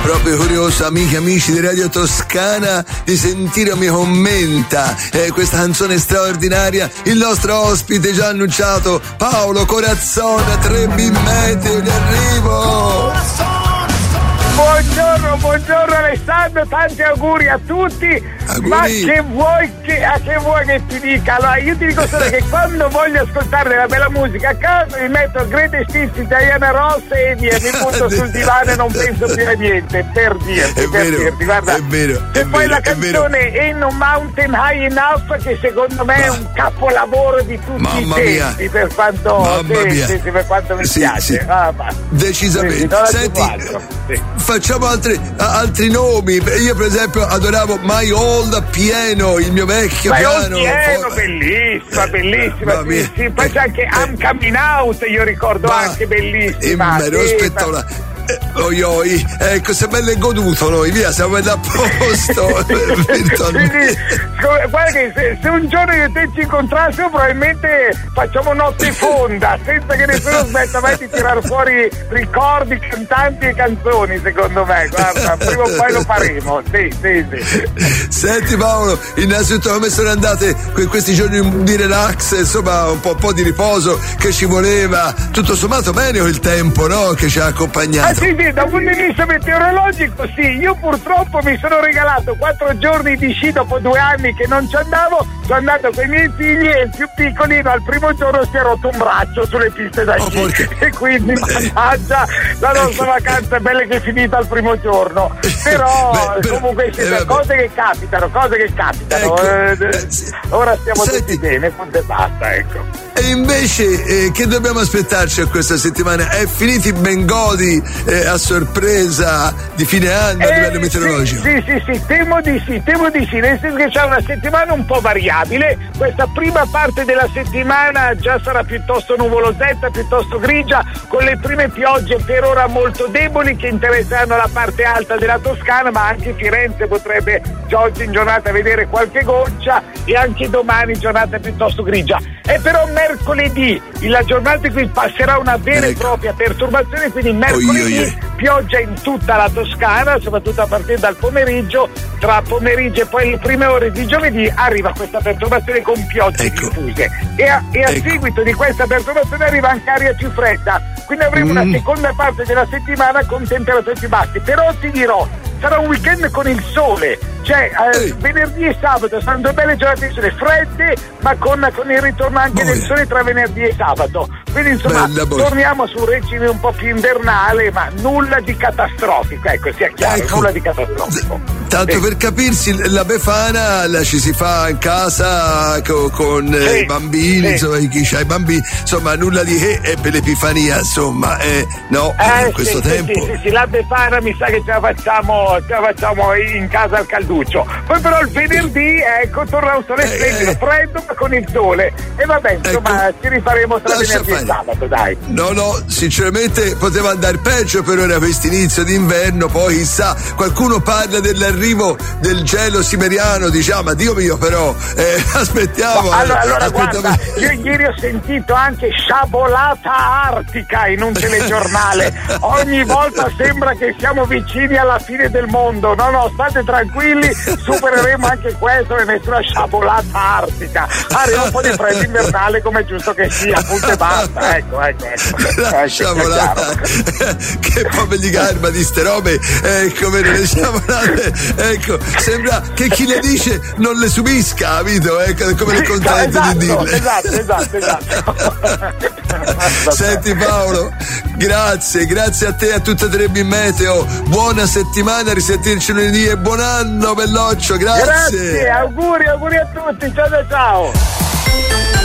proprio curioso, amiche e amici di Radio Toscana, di sentire mi commenta questa canzone straordinaria il nostro ospite già annunciato Paolo Corazzona, 3B Meteo di arrivo. Buongiorno Alessandro, tanti auguri a tutti. Auguri. Ma che vuoi che ti dica? Allora io ti dico solo che quando voglio ascoltare della bella musica a casa mi metto Greatest Hits di Diana Ross e via, mi butto sul divano e non penso più a niente, per dirti, guarda. È vero. E poi la canzone Ain't No Mountain High Enough, che secondo me è un capolavoro di tutti i tempi, per quanto mi piace. Sì. Decisamente. Senti, facciamo altri nomi. Io per esempio adoravo My Old Pieno, il mio vecchio piano. Bellissima. Sì. Poi c'è anche I'm Coming Out, io ricordo anche bellissima. Ecco, se me l'è goduto noi, via, siamo a posto. Quindi, guarda che se un giorno io e te ci incontrassimo probabilmente facciamo notte fonda senza che nessuno smetta mai di tirare fuori ricordi, cantanti e canzoni, secondo me, guarda, prima o poi lo faremo. Sì. Senti Paolo, innanzitutto come sono andate questi giorni di relax, insomma un po' di riposo che ci voleva, tutto sommato bene il tempo, no? Che ci ha accompagnato. Sì, da un punto di vista meteorologico sì, io purtroppo mi sono regalato 4 giorni di sci dopo 2 anni che non ci andavo, sono andato con i miei figli e il più piccolino al primo giorno si è rotto un braccio sulle piste da sci e quindi mannaggia, la nostra vacanza è bella che è finita al primo giorno, però comunque cose che capitano, ecco. Ora stiamo tutti bene, punto e basta, ecco. E invece che dobbiamo aspettarci a questa settimana? È finito i Bengodi a sorpresa di fine anno a livello meteorologico? Sì, temo di sì, nel senso che c'è una settimana un po' variabile. Questa prima parte della settimana già sarà piuttosto nuvolosetta, piuttosto grigia, con le prime piogge per ora molto deboli che interesseranno la parte alta della Toscana, ma anche Firenze potrebbe già oggi in giornata vedere qualche goccia e anche domani giornata piuttosto grigia. E però mercoledì, la giornata in cui passerà una vera e propria perturbazione, quindi mercoledì pioggia in tutta la Toscana, soprattutto a partire dal pomeriggio. Tra pomeriggio e poi le prime ore di giovedì arriva questa perturbazione con piogge diffuse e a seguito di questa perturbazione arriva anche aria più fredda, quindi avremo una seconda parte della settimana con temperature più basse. Però ti dirò, sarà un weekend con il sole, cioè venerdì e sabato saranno 2 belle giornate di sole fredde, ma con il ritorno anche del sole tra venerdì e sabato, quindi insomma torniamo su un regime un po' più invernale, ma nulla di catastrofico, ecco, sia chiaro, nulla di catastrofico. Tanto per capirsi, la Befana la ci si fa in casa con i bambini, insomma, chi c'ha i bambini, insomma nulla di che per l'Epifania, insomma, no, in questo tempo. Sì, la Befana mi sa che ce la facciamo in casa al calduccio. Poi però il venerdì, torna un sole splendido, freddo ma con il sole. E vabbè, insomma, ci rifaremo tra venerdì e sabato, dai. No, sinceramente poteva andare peggio per ora questo inizio d'inverno, poi chissà, qualcuno parla dell'arrivo del gelo siberiano, diciamo, Dio mio, però aspettiamo. Allora guarda, io ieri ho sentito anche sciabolata artica in un telegiornale. Ogni volta sembra che siamo vicini alla fine del mondo. No, state tranquilli, supereremo anche questo e nessuna sciabolata artica. Arriva un po' di freddo invernale come è giusto che sia, appunto e basta. Ecco. La sciabolata che poi gli garba di ste robe, come le sciabolate, ecco, sembra che chi le dice non le subisca, capito? Come le contente di dirle. Esatto. Senti Paolo, grazie a te e a tutta 3B Meteo, buona settimana, risentirci lunedì e buon anno belloccio, grazie, auguri a tutti, ciao.